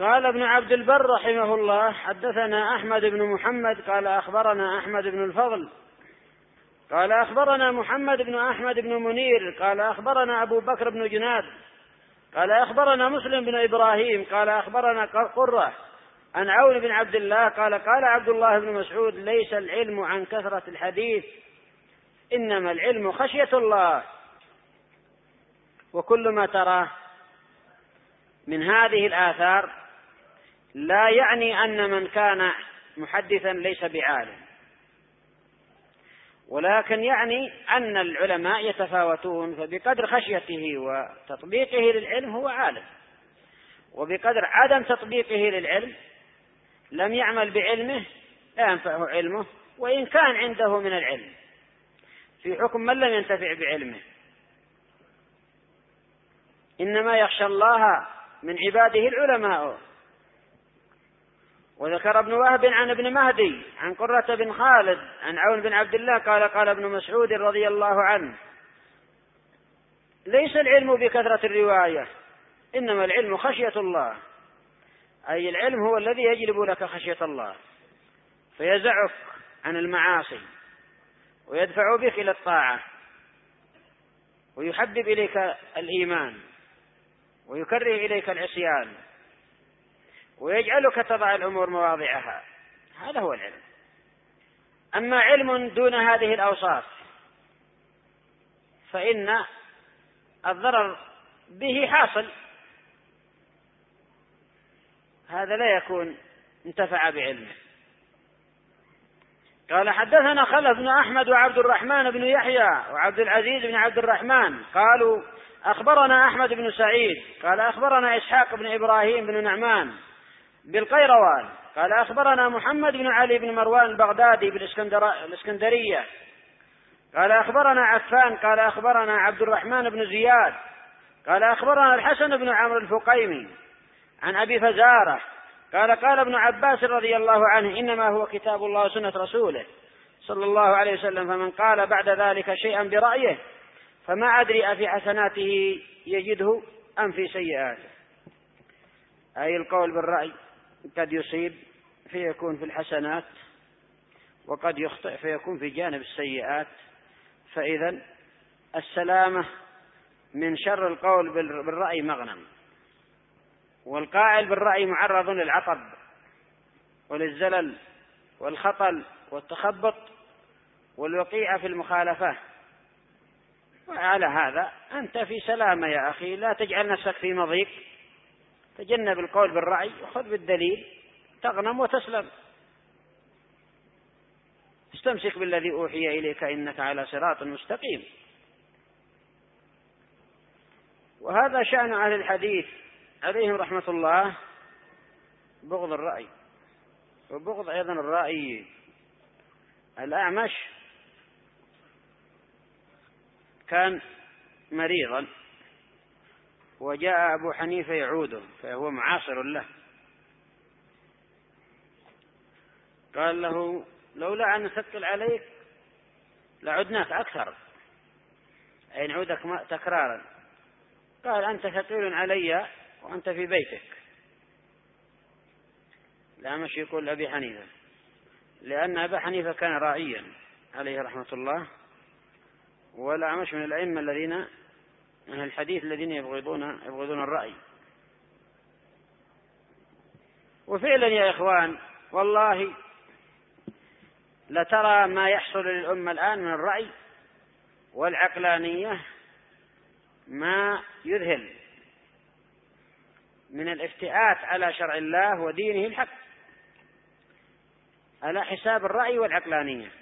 قال ابن عبد البر رحمه الله: حدثنا أحمد بن محمد قال أخبرنا أحمد بن الفضل قال أخبرنا محمد بن أحمد بن منير قال أخبرنا أبو بكر بن جناد قال أخبرنا مسلم بن إبراهيم قال أخبرنا قرة عن عون بن عبد الله قال قال عبد الله بن مسعود: ليس العلم عن كثرة الحديث، إنما العلم خشية الله. وكل ما تراه من هذه الآثار لا يعني أن من كان محدثا ليس بعالم، ولكن يعني أن العلماء يتفاوتون، فبقدر خشيته وتطبيقه للعلم هو عالم، وبقدر عدم تطبيقه للعلم لم يعمل بعلمه لا ينفعه علمه، وإن كان عنده من العلم، في حكم من لم ينتفع بعلمه. إنما يخشى الله من عباده العلماء. وذكر ابن وهب عن ابن مهدي عن قرة بن خالد عن عون بن عبد الله قال قال ابن مسعود رضي الله عنه: ليس العلم بكثرة الرواية، إنما العلم خشية الله. أي العلم هو الذي يجلب لك خشية الله، فيزعك عن المعاصي ويدفع بك إلى الطاعة ويحبب إليك الإيمان ويكره إليك العصيان ويجعلك تضع الأمور مواضعها. هذا هو العلم. أما علم دون هذه الأوصاف فإن الضرر به حاصل، هذا لا يكون انتفع بعلمه. قال: حدثنا خلف بن أحمد وعبد الرحمن بن يحيى وعبد العزيز بن عبد الرحمن قالوا: أخبرنا أحمد بن سعيد قال أخبرنا إسحاق بن إبراهيم بن نعمان بالقيروان قال أخبرنا محمد بن علي بن مروان البغدادي بالإسكندرية قال أخبرنا عفان قال أخبرنا عبد الرحمن بن زياد قال أخبرنا الحسن بن عمرو الفقيمي عن أبي فزارة قال قال ابن عباس رضي الله عنه: إنما هو كتاب الله وسنة رسوله صلى الله عليه وسلم، فمن قال بعد ذلك شيئا برأيه فما أدري أفي حسناته يجده أم في سيئاته. أي القول بالرأي قد يصيب فيكون في الحسنات، وقد يخطئ فيكون في جانب السيئات. فإذا السلامة من شر القول بالرأي مغنم، والقائل بالرأي معرض للعطب وللزلل والخطل والتخبط والوقيعة في المخالفة. وعلى هذا أنت في سلامة يا أخي، لا تجعل نفسك في مضيق، تجنب القول بالرأي وخذ بالدليل تغنم وتسلم. استمسك بالذي أوحي إليك إنك على صراط مستقيم. وهذا شأن أهل الحديث عليهم رحمة الله، بغض الرأي وبغض أيضا الرأي. الأعمش كان مريضا وجاء أبو حنيفة يعوده، فهو معاصر له، قال له: لولا أن نثقل عليك لعدناك أكثر، أي نعودك تكرارا. قال: أنت ثقيل علي وأنت في بيتك. الأعمش يقول أبي حنيفة، لأن أبا حنيفة كان راعيا عليه رحمة الله، والأعمش من الأئمة الذين من الحديث الذين يبغضون الرأي. وفعلا يا إخوان والله لترى ما يحصل للأمة الآن من الرأي والعقلانية ما يذهل من الافتئات على شرع الله ودينه الحق على حساب الرأي والعقلانية.